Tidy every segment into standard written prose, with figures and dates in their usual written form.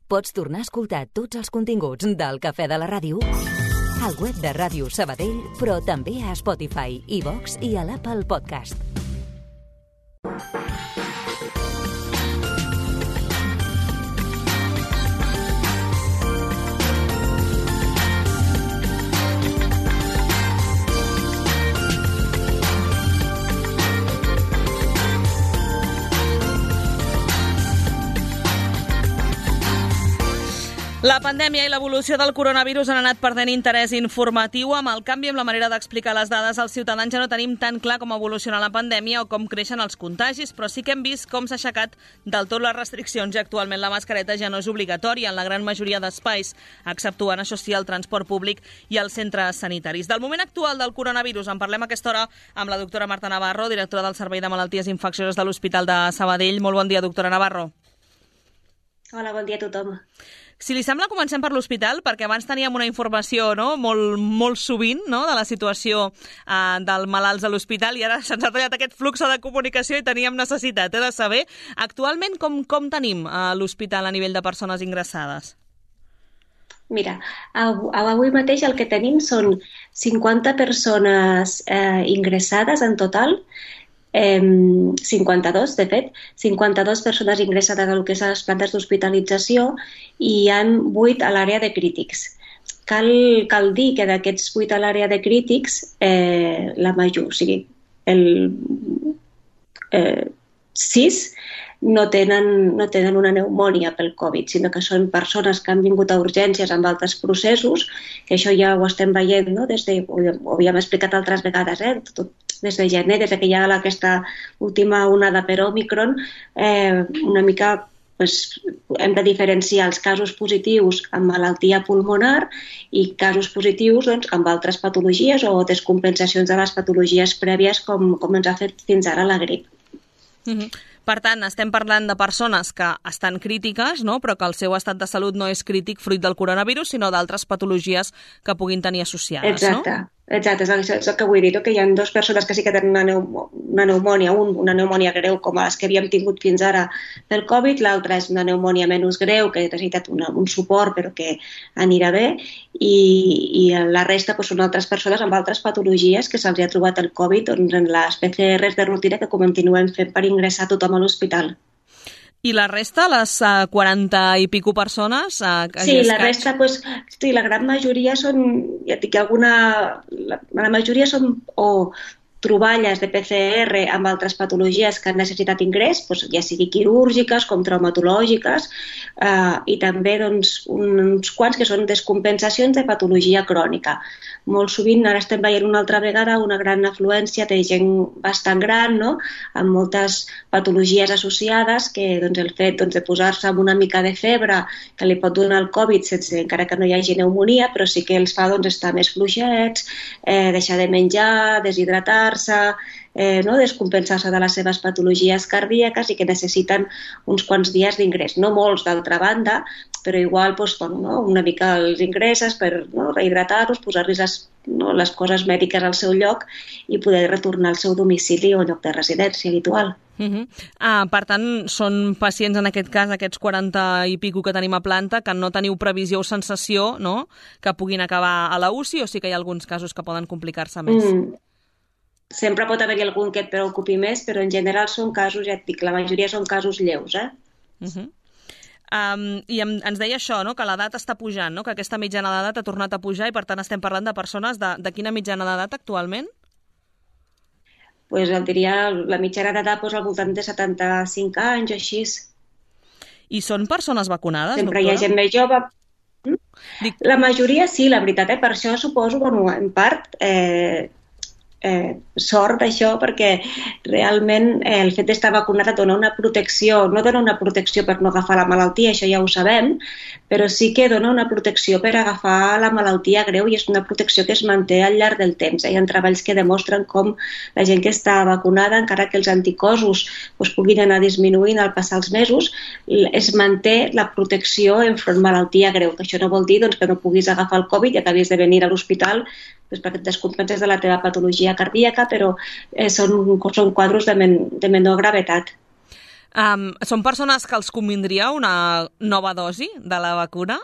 Pots tornar a escoltar tots els continguts del Cafè de la Ràdio al web de Ràdio Sabadell, però també a Spotify, iVox i a l'Apple Podcast. La pandèmia i l'evolució del coronavirus han anat perdent interès informatiu. Amb el canvi en la manera d'explicar les dades als ciutadans ja no tenim tan clar com evoluciona la pandèmia o com creixen els contagis, però sí que hem vist com s'ha aixecat del tot les restriccions i actualment la mascareta ja no és obligatòria en la gran majoria d'espais, exceptuant, això sí, el transport públic i els centres sanitaris. Del moment actual del coronavirus en parlem a aquesta hora amb la doctora Marta Navarro, directora del Servei de Malalties Infeccioses de l'Hospital de Sabadell. Molt bon dia, doctora Navarro. Hola, bon dia a tothom. Si li sembla, comencem per l'hospital, perquè abans teníem una informació molt sovint de la situació dels malalts a l'hospital i ara se'ns ha tallat aquest flux de comunicació i teníem necessitat de saber actualment com tenim l'hospital a nivell de persones ingressades. Mira, avui mateix el que tenim són 50 persones ingressades en total, 52, de fet, 52 persones ingressades a que és a les plantes d'hospitalització i hi ha 8 a l'àrea de crítics. Cal dir que d'aquests 8 a l'àrea de crítics, la major, o sigui, 6 no tenen una pneumònia pel Covid, sinó que són persones que han vingut a urgències amb altres processos, que això ja ho estem veient, no? Ho havíem explicat altres vegades, des de gener, des que hi ha aquesta última onada per Òmicron, una mica hem de diferenciar els casos positius amb malaltia pulmonar i casos positius amb altres patologies o descompensacions de les patologies prèvies com ens ha fet fins ara la grip. Per tant, estem parlant de persones que estan crítiques, però que el seu estat de salut no és crític fruit del coronavirus, sinó d'altres patologies que puguin tenir associades, Exacte, és el que vull dir, que hi ha 2 persones que sí que tenen una pneumònia greu com les que havíem tingut fins ara pel Covid, l'altra és una pneumònia menys greu que ha necessitat un suport però que anirà bé i la resta són altres persones amb altres patologies que se'ls ha trobat el Covid en les PCRs de rutina que continuem fent per ingressar tothom a l'hospital. I la resta, les 40 i pico persones? Sí, la resta, la gran majoria són, ja et dic, la majoria són o troballes de PCR amb altres patologies que han necessitat ingrés, ja sigui quirúrgiques com traumatològiques, i també uns quants que són descompensacions de patologia crònica. Molt sovint, ara estem veient una altra vegada una gran afluència de gent bastant gran, amb moltes patologies associades que el fet de posar-se amb una mica de febre que li pot donar el Covid encara que no hi hagi pneumònia, però sí que els fa estar més fluixets, deixar de menjar, deshidratar-se, descompensar-se de les seves patologies cardíaques i que necessiten uns quants dies d'ingrés. No molts, d'altra banda, però igual una mica els ingresses per rehidratar-los, posar-los les coses mèdiques al seu lloc i poder retornar al seu domicili o lloc de residència habitual. Per tant, són pacients, en aquest cas, aquests 40 i pico que tenim a planta, que no teniu previsió o sensació que puguin acabar a la UCI, o sí que hi ha alguns casos que poden complicar-se més? Sempre pot haver-hi algun que et preocupi més, però en general són casos, ja et dic, la majoria són casos lleus, I ens deia això, que l'edat està pujant, que aquesta mitjana d'edat ha tornat a pujar i per tant estem parlant de persones de quina mitjana d'edat actualment? El diria la mitjana d'edat al voltant de 75 anys o així. I són persones vacunades, Sempre doctora? Hi ha gent més jove. La majoria sí, la veritat, per això suposo, en part, sort d'això, perquè realment el fet d'estar vacunat et dona una protecció, no dona una protecció per no agafar la malaltia, això ja ho sabem, però sí que dona una protecció per agafar la malaltia greu i és una protecció que es manté al llarg del temps. Hi ha treballs que demostren com la gent que està vacunada, encara que els anticossos puguin anar disminuint al passar els mesos, es manté la protecció enfront malaltia greu, que això no vol dir que no puguis agafar el Covid i acabis de venir a l'hospital perquè et descompenses de la teva patologia cardíaca, però són quadros de menor gravetat. Són persones que els convindria una nova dosi de la vacuna?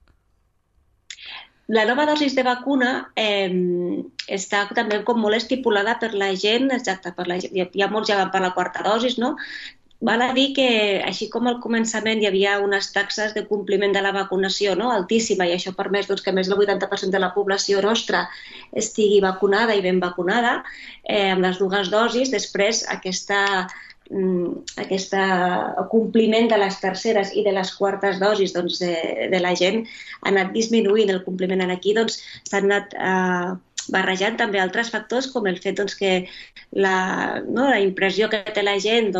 La nova dosi de vacuna està també com molt estipulada per la gent, exacte, hi ha molts ja van per la quarta dosi, no? Val a dir que, així com al començament hi havia unes taxes de compliment de la vacunació, no, altíssima, i això ha permès que més del 80% de la població nostra estigui vacunada i ben vacunada, amb les dues dosis, després aquest compliment de les terceres i de les quartes dosis de la gent ha anat disminuint. El compliment aquí s'ha anat barrejant també altres factors, com el fet que la impressió que té la gent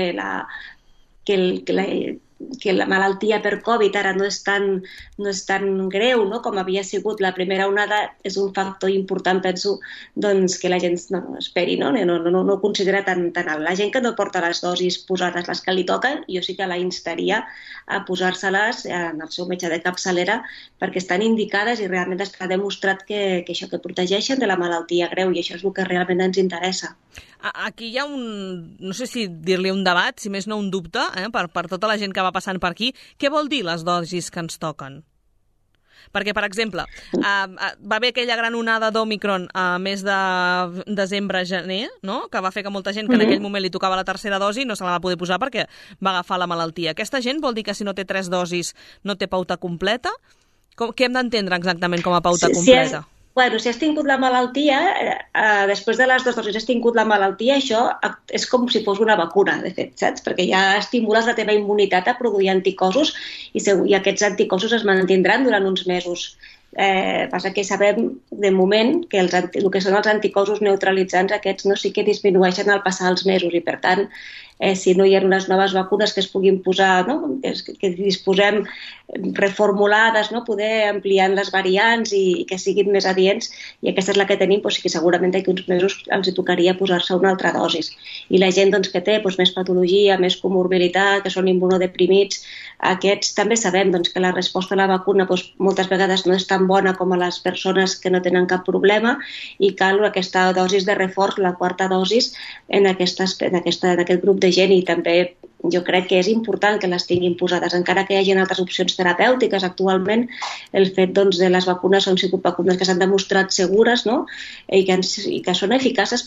que la malaltia per Covid ara no és tan greu, no? Com havia sigut la primera onada, és un factor important, penso, que la gent no esperi, no ho considera tan alt. La gent que no porta les dosis posades, les que li toquen, jo sí que la instaria a posar-se-les en el seu metge de capçalera, perquè estan indicades i realment està demostrat que això, que protegeixen de la malaltia greu, i això és el que realment ens interessa. Aquí hi ha no sé si dir-li un debat, si més no un dubte, per tota la gent que va passant per aquí. Què vol dir les dosis que ens toquen? Perquè, per exemple, va haver aquella gran onada d'Òmicron a mes de desembre-gener, no? Que va fer que molta gent que en aquell moment li tocava la tercera dosi no se la va poder posar perquè va agafar la malaltia. Aquesta gent vol dir que si no té 3 dosis no té pauta completa? Què hem d'entendre exactament com a pauta completa? Bueno, si has tingut la malaltia, després de les 2 dosis has tingut la malaltia, això és com si fos una vacuna, de fet, saps? Perquè ja estimules la teva immunitat a produir anticossos i aquests anticossos es mantindran durant uns mesos. Passa que sabem de moment que el que són els anticossos neutralitzants aquests sí que disminueixen al passar els mesos i, per tant, si no hi ha unes noves vacunes que es puguin posar, que disposem reformulades, poder ampliant les variants i que siguin més adients, i aquesta és la que tenim, sí que segurament d'aquí uns mesos els tocaria posar-se una altra dosis. I la gent que té més patologia, més comorbilitat, que són immunodeprimits, aquests també sabem que la resposta a la vacuna moltes vegades no és tan bona com a les persones que no tenen cap problema, i cal aquesta dosis de reforç, la quarta dosis, en aquest grup de gent, i també jo crec que és important que les tinguin posades, encara que hi hagi altres opcions terapèutiques. Actualment el fet de les vacunes han sigut vacunes que s'han demostrat segures, i que són eficaces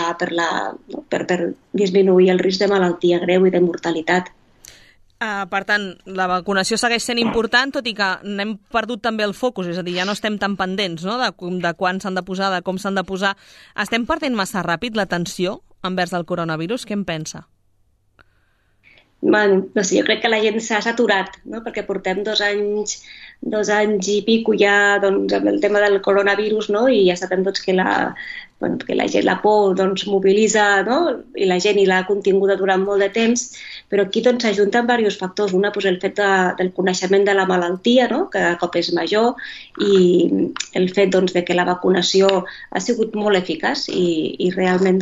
per disminuir el risc de malaltia greu i de mortalitat. Per tant, la vacunació segueix sent important, tot i que n'hem perdut també el focus, és a dir, ja no estem tan pendents de quan s'han de posar, de com s'han de posar. Estem perdent massa ràpid l'atenció envers el coronavirus? Què en pensa? No sé, jo crec que la gent s'ha saturat, perquè portem 2 anys i pico ja amb el tema del coronavirus, i ja sabem que la por mobilitza, i la gent l'ha continguda durant molt de temps, però aquí s'ajunten diversos factors. Una, el fet del coneixement de la malaltia, que cada cop és major, i el fet que la vacunació ha sigut molt eficaç i realment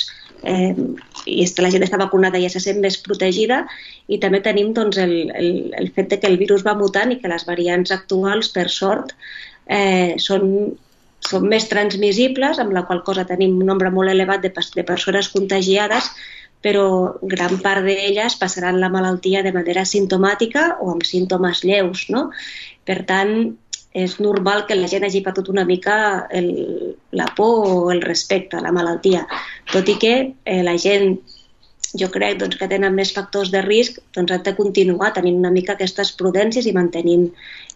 i la gent està vacunada i ja se sent més protegida, i també tenim el fet que el virus va mutant i que les variants actuals, per sort, són més transmissibles, amb la qual cosa tenim un nombre molt elevat de persones contagiades, però gran part d'elles passaran la malaltia de manera simptomàtica o amb símptomes lleus, Per tant, és normal que la gent hagi perdut una mica la por o el respecte a la malaltia, tot i que la gent, jo crec que tenen més factors de risc, han de continuar tenint una mica aquestes prudències i mantenint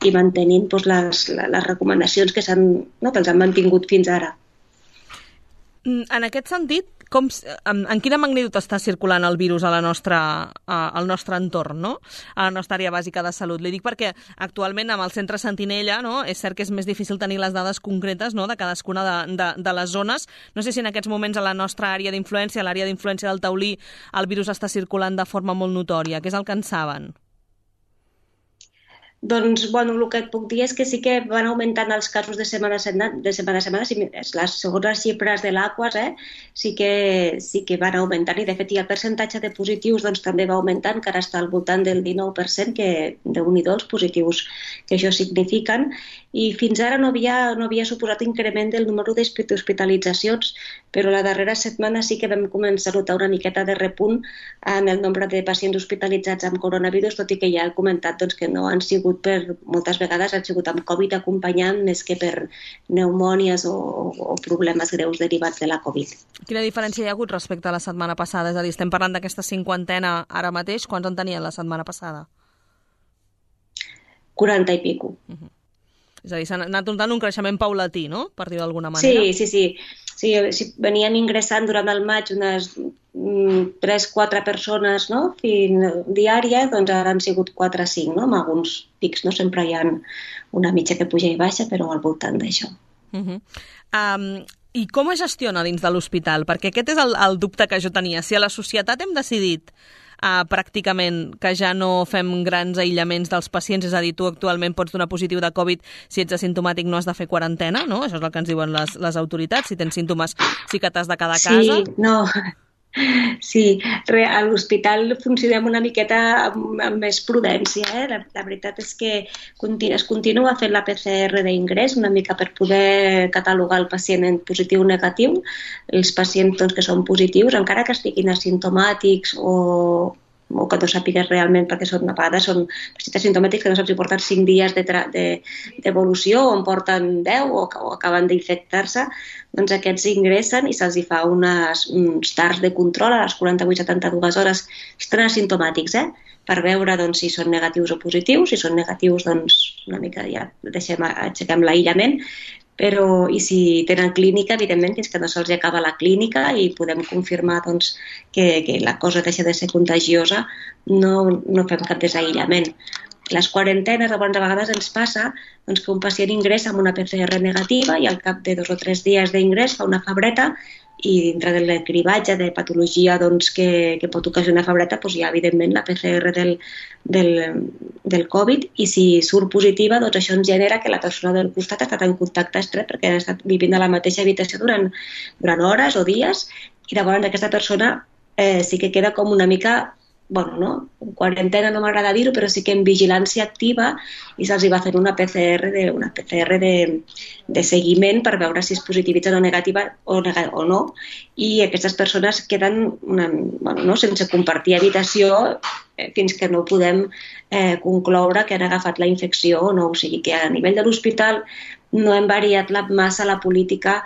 les recomanacions que els han mantingut fins ara. En aquest sentit, en quina magnitud està circulant el virus al nostre entorn, a la nostra àrea bàsica de salut? Li dic perquè actualment amb el centre Sentinella és cert que és més difícil tenir les dades concretes de cadascuna de les zones. No sé si en aquests moments a la nostra àrea d'influència, a l'àrea d'influència del Taulí, el virus està circulant de forma molt notòria. Què és el que en saben? Doncs, bueno, el que et puc dir és que sí que van augmentant els casos de setmana a setmana, segons les xifres de l'Aquas, sí que van augmentant, i de fet el percentatge de positius doncs, també va augmentant, que ara està al voltant del 19%, que déu-n'hi-do els positius que això signifiquen, i fins ara no havia suposat increment del número d'hospitalitzacions, però la darrera setmana sí que vam començar a notar una miqueta de repunt en el nombre de pacients hospitalitzats amb coronavirus, tot i que ja he comentat doncs, que no han sigut moltes vegades han sigut amb Covid acompanyant més que per pneumònies o problemes greus derivats de la Covid. Quina diferència hi ha hagut respecte a la setmana passada? És a dir, estem parlant d'aquesta 50ena ara mateix. Quants en tenien la setmana passada? 40 i pico. És a dir, s'ha anat notant un creixement paulatí, no?, per dir d'alguna manera. Sí, veníem ingressant durant el maig unes 3-4 persones, no?, diària, doncs ara han sigut 4 o 5, no?, amb alguns pics, no? Sempre hi ha una mitja que puja i baixa, però al voltant d'això. I com es gestiona dins de l'hospital? Perquè aquest és el dubte que jo tenia. Si a la societat hem decidit pràcticament que ja no fem grans aïllaments dels pacients, és a dir, tu actualment pots donar positiu de Covid, si ets asimptomàtic no has de fer quarantena, no? Això és el que ens diuen les autoritats. Si tens símptomes sí que t'has de quedar a casa. Sí, a l'hospital funcionem una miqueta amb més prudència. La veritat és que es continua fent la PCR d'ingrés una mica per poder catalogar el pacient en positiu o negatiu. Els pacients que són positius, encara que estiguin asimptomàtics o que no sàpigues realment, perquè a vegades són pacients asimptomàtics que no saps si porten 5 dies d'evolució o en porten 10 o acaben d'infectar-se, doncs aquests ingressen i se'ls fa uns TARs de control a les 48-72 hores, estan asimptomàtics, per veure si són negatius o positius. Si són negatius, doncs una mica ja aixequem l'aïllament, i si tenen clínica, evidentment, fins que no se'ls acaba la clínica i podem confirmar que la cosa deixa de ser contagiosa, no fem cap desaïllament. Les quarantenes, a vegades ens passa que un pacient ingressa amb una PCR negativa i al cap de 2 o 3 dies d'ingrés fa una febreta, i dintre del cribatge de patologia que pot ocasionar febreta hi ha evidentment la PCR del Covid, i si surt positiva doncs això ens genera que la persona del costat ha estat en contacte estret perquè ha estat vivint a la mateixa habitació durant hores o dies, i llavors aquesta persona sí que queda com una mica, en quarantena no m'agrada dir-ho, però sí que en vigilància activa, i se'ls va fer una PCR de seguiment per veure si és positivitza o negativa o no, i aquestes persones queden sense compartir habitació fins que no podem concloure que han agafat la infecció o no. O sigui que a nivell de l'hospital no hem variat massa la política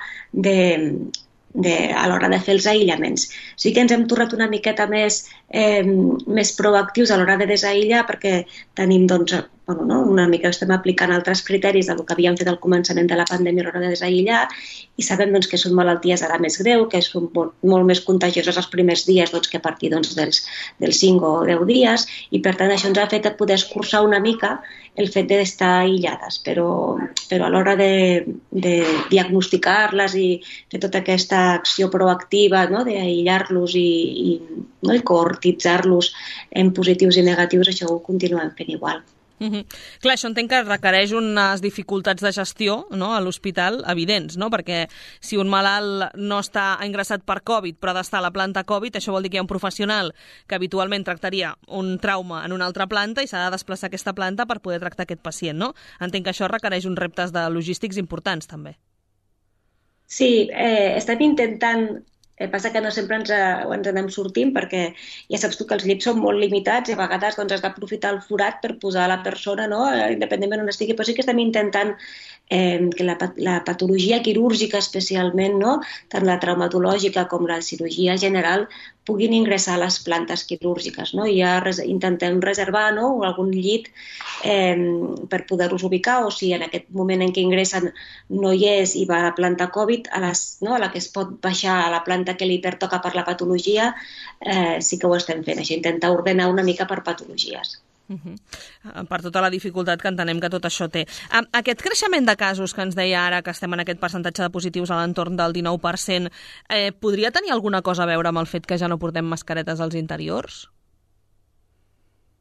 a l'hora de fer els aïllaments. Sí que ens hem tornat una miqueta més proactius a l'hora de desaïllar, perquè tenim una mica estem aplicant altres criteris del que havíem fet al començament de la pandèmia a l'hora de desaïllar, i sabem que són malalties ara més greu, que són molt més contagioses els primers dies que a partir dels 5 o 10 dies, i per tant això ens ha fet poder escurçar una mica el fet d'estar aïllades, però a l'hora de diagnosticar-les i fer tota aquesta acció proactiva, d'aïllar-los i cohortitzar-los en positius i negatius, això ho continuem fent igual. Clar, això entenc que requereix unes dificultats de gestió a l'hospital evidents, no? Perquè si un malalt no està ingressat per Covid però ha d'estar a la planta Covid, això vol dir que hi ha un professional que habitualment tractaria un trauma en una altra planta i s'ha de desplaçar a aquesta planta per poder tractar aquest pacient, no? Entenc que això requereix uns reptes de logístics importants, també. Sí, estem intentant. Passa que no sempre ens anem sortint, perquè ja saps tu que els llits són molt limitats i a vegades has d'aprofitar el forat per posar la persona, independentment on estigui, però sí que estem intentant que la patologia quirúrgica especialment, tant la traumatològica com la cirurgia general, puguin ingressar a les plantes quirúrgiques. I ja intentem reservar algun llit per poder-los ubicar, o si en aquest moment en què ingressen no hi és i va a la planta Covid, a la que es pot baixar a la planta que li pertoca per la patologia, sí que ho estem fent, això, intentar ordenar una mica per patologies. Per tota la dificultat que entenem que tot això té. Aquest creixement de casos que ens deia ara, que estem en aquest percentatge de positius a l'entorn del 19%, podria tenir alguna cosa a veure amb el fet que ja no portem mascaretes als interiors?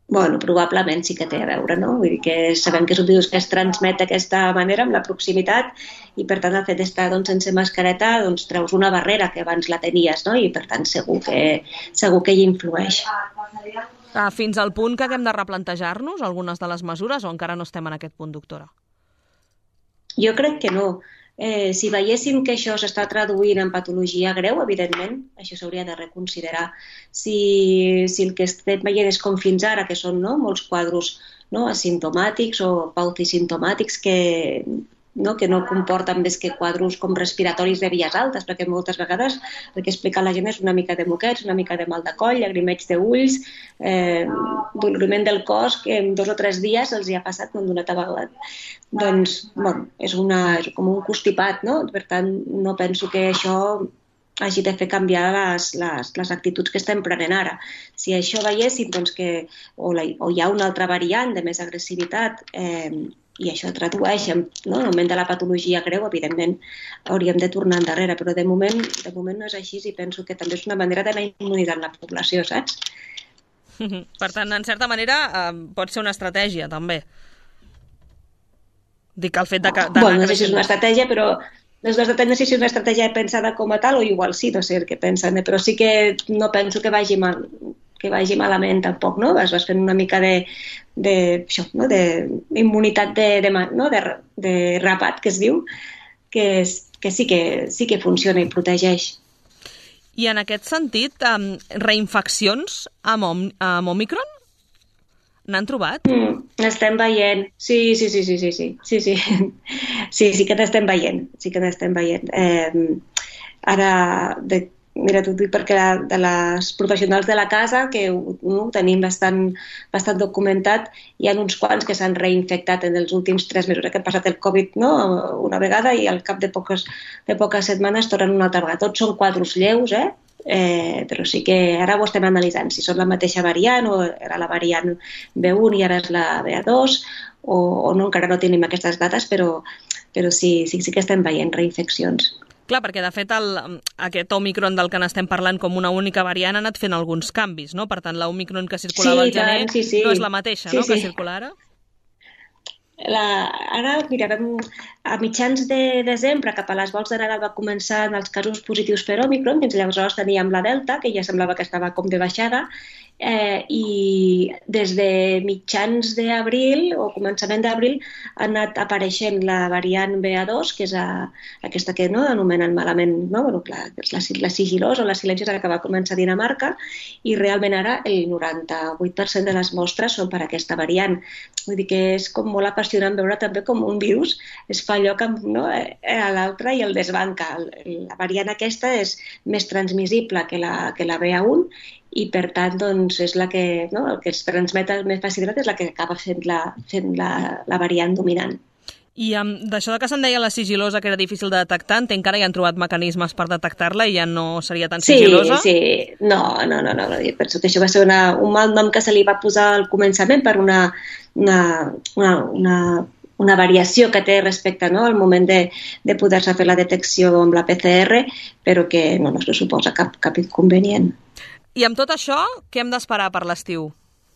Bueno, probablement sí que té a veure, no? Vull dir que sabem que és un virus que es transmet d'aquesta manera, amb la proximitat, i per tant el fet d'estar sense mascareta treus una barrera que abans la tenies, no? I per tant segur que hi influeix. Fins al punt que haguem de replantejar-nos algunes de les mesures o encara no estem en aquest punt, doctora? Jo crec que no. Si veiéssim que això s'està traduint en patologia greu, evidentment, això s'hauria de reconsiderar. Si el que estem veient és com fins ara, que són molts quadros asimptomàtics o pautisimptomàtics que no comporten més que quadros com respiratoris de vies altes, perquè moltes vegades el que explica la gent és una mica de moquets, una mica de mal de coll, llagrimeig d'ulls, doloriment del cos, que en 2 o 3 dies els hi ha passat com d'una tabagada. Doncs, és com un constipat, no? Per tant, no penso que això hagi de fer canviar les actituds que estem prenent ara. Si això veiéssim que o hi ha una altra variant de més agressivitat i això tradueix en augment de la patologia greu, evidentment hauríem de tornar endarrere, però de moment no és així i penso que també és una manera d'anar immunitzant la població, saps? Per tant, en certa manera, pot ser una estratègia, també. Dic el fet d'anar no sé si és una estratègia, però no sé si és una estratègia pensada com a tal o igual sí, no sé el que pensen, però sí que no penso que vagi malament tampoc, no? Vas fent una mica d'immunitat de rapat, que es diu, que sí que funciona i protegeix. I en aquest sentit, reinfeccions amb Omicron? N'han trobat? N'estem veient, sí. Sí que n'estem veient. Ara, mira, t'ho dic perquè de les professionals de la casa, que ho tenim bastant documentat, hi ha uns quants que s'han reinfectat en els últims 3 mesos, que han passat el Covid una vegada i al cap de poques setmanes tornen una altra vegada. Tots són quadros lleus, però sí que ara ho estem analitzant, si són la mateixa variant o era la variant B1 i ara és la BA2 o no, encara no tenim aquestes dades, però sí que estem veient reinfeccions. Clar, perquè de fet aquest Omicron del que n'estem parlant com una única variant ha anat fent alguns canvis, no? Per tant, l'Omicron que circulava al gener no és la mateixa, no? Que circula ara? Ara, mira, a mitjans de desembre, cap a les voltes de Nadal, va començar en els casos positius per Omicron, fins llavors teníem la Delta, que ja semblava que estava com de baixada, i des de mitjans d'abril o començament d'abril ha anat apareixent la variant BA2, que és aquesta que anomenen malament, la sigilosa o la silenciosa, que va començar a Dinamarca, i realment ara el 98% de les mostres són per aquesta variant. Vull dir que és com molt apassionant veure també com un virus es fa lloc a l'altre i el desbanca. La variant aquesta és més transmissible que la BA1 i per tant és la que, el que es transmet més facilitat és la que acaba fent la variant dominant. I d'això que se'n deia la sigilosa, que era difícil de detectar, entenc que ara ja han trobat mecanismes per detectar-la i ja no seria tan sigilosa? Sí. No. Jo penso que això va ser un mal nom que se li va posar al començament per una variació que té respecte al moment de poder-se fer la detecció amb la PCR, però que no es suposa cap inconvenient. I amb tot això, què hem d'esperar per l'estiu?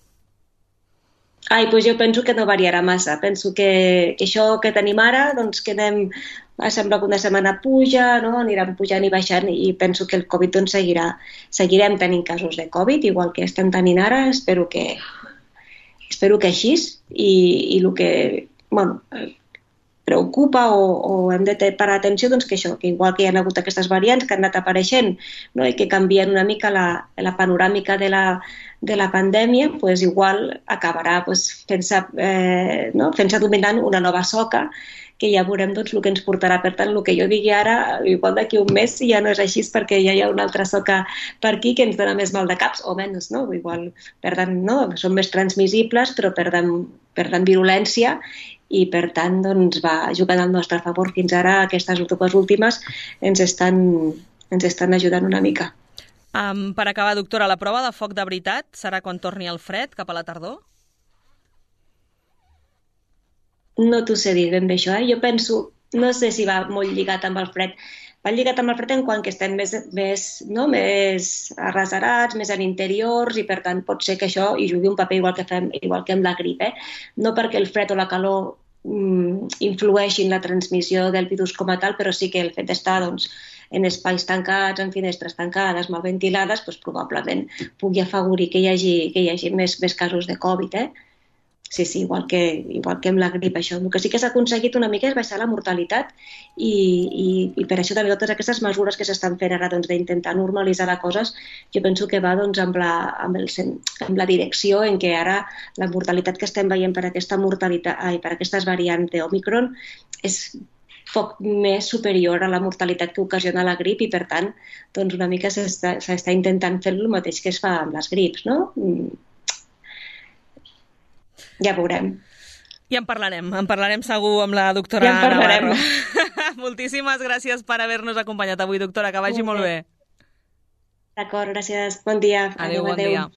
Doncs jo penso que no variarà massa. Penso que això que tenim ara, que sembla que una setmana puja, aniran pujant i baixant, i penso que el Covid seguirem tenint casos de Covid, igual que estem tenint ara. Espero que així, i el que preocupa o hem de parar atenció, que això, que igual que hi ha hagut aquestes variants que han anat apareixent i que canvien una mica la panoràmica de la pandèmia, igual acabarà fent-se dominant una nova soca, que ja veurem el que ens portarà. Per tant, el que jo digui ara, igual d'aquí un mes ja no és així, perquè ja hi ha una altra soca per aquí que ens dona més mal de caps, o menys, igual són més transmissibles, però perden virulència, i per tant va jugant al nostre favor. Fins ara aquestes dues últimes ens estan ajudant una mica. Per acabar, doctora, la prova de foc de veritat serà quan torni el fred, cap a la tardor? No t'ho sé dir ben bé això, Jo penso, no sé si va molt lligat amb el fred, va lligat amb el fred en quant que estem més arrasarats, més en interiors, i per tant pot ser que això hi jugui un paper igual que amb la grip. No perquè el fred o la calor influeixin la transmissió del virus com a tal, però sí que el fet d'estar en espais tancats, en finestres tancades, mal ventilades, probablement pugui afavorir que hi hagi més casos de Covid. Sí, igual que amb la grip, això. El que sí que s'ha aconseguit una mica és baixar la mortalitat i per això també totes aquestes mesures que s'estan fent ara d'intentar normalitzar les coses, jo penso que va amb la direcció en què ara la mortalitat que estem veient per aquestes variants d'Òmicron és poc més superior a la mortalitat que ocasiona la grip i, per tant, una mica s'està intentant fer el mateix que es fa amb les grips, no? Ja veurem. I en parlarem segur amb la doctora Navarro. Moltíssimes gràcies per haver-nos acompanyat avui, doctora, que vagi molt bé. D'acord, gràcies. Bon dia. Adéu, bon dia.